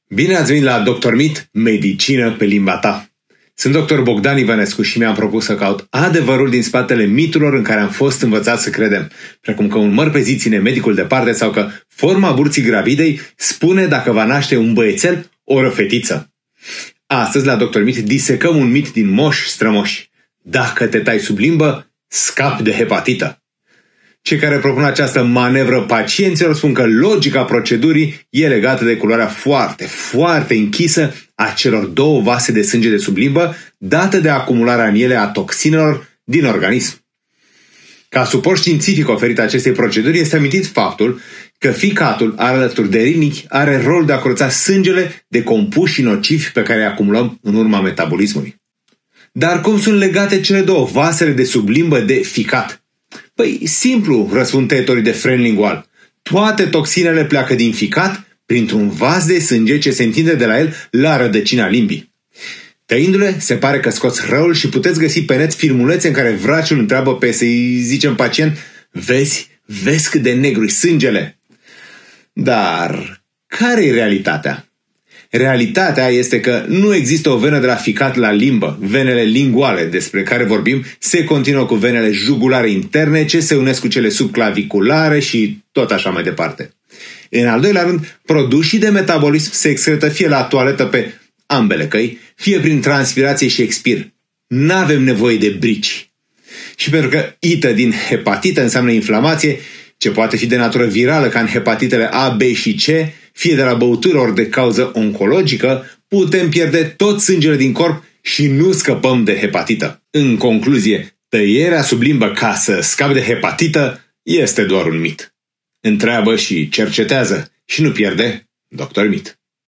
Bine ați venit la Dr. Mit, medicină pe limba ta. Sunt Dr. Bogdan Ivănescu și mi-am propus să caut adevărul din spatele miturilor în care am fost învățați să credem, precum că un măr pe zi ține medicul departe sau că forma burții gravidei spune dacă va naște un băiețel ori o fetiță. Astăzi la Dr. Mit disecăm un mit din moși strămoși. Dacă te tai sub limbă, scapi de hepatită. Cei care propun această manevră pacienților spun că logica procedurii e legată de culoarea foarte, foarte închisă a celor două vase de sânge de sub limbă, dată de acumularea în ele a toxinelor din organism. Ca suport științific oferit acestei proceduri este amintit faptul că ficatul, alături de rinichi, are rol de a curăța sângele de compuși nocivi pe care îi acumulăm în urma metabolismului. Dar cum sunt legate cele două vasele de sub limbă de ficat? Păi, simplu, răspund tăietorii de fren lingual. Toate toxinele pleacă din ficat printr-un vas de sânge ce se întinde de la el la rădăcina limbii. Tăindu-le, se pare că scoți răul și puteți găsi pe net filmulețe în care vraciul întreabă pe, să-i zicem, pacient: Vezi cât de negru-i sângele? Dar care-i realitatea? Realitatea este că nu există o venă de la ficat la limbă. Venele linguale despre care vorbim se continuă cu venele jugulare interne ce se unesc cu cele subclaviculare și tot așa mai departe. În al doilea rând, produsii de metabolism se excretă fie la toaletă pe ambele căi, fie prin transpirație și expir. N-avem nevoie de brici. Și pentru că ită din hepatită înseamnă inflamație, ce poate fi de natură virală ca în hepatitele A, B și C, fie de la băutură ori de cauză oncologică, putem pierde tot sângele din corp și nu scăpăm de hepatită. În concluzie, tăierea sub limbă ca să scapi de hepatită este doar un mit. Întreabă și cercetează și nu pierde, Dr. Mit.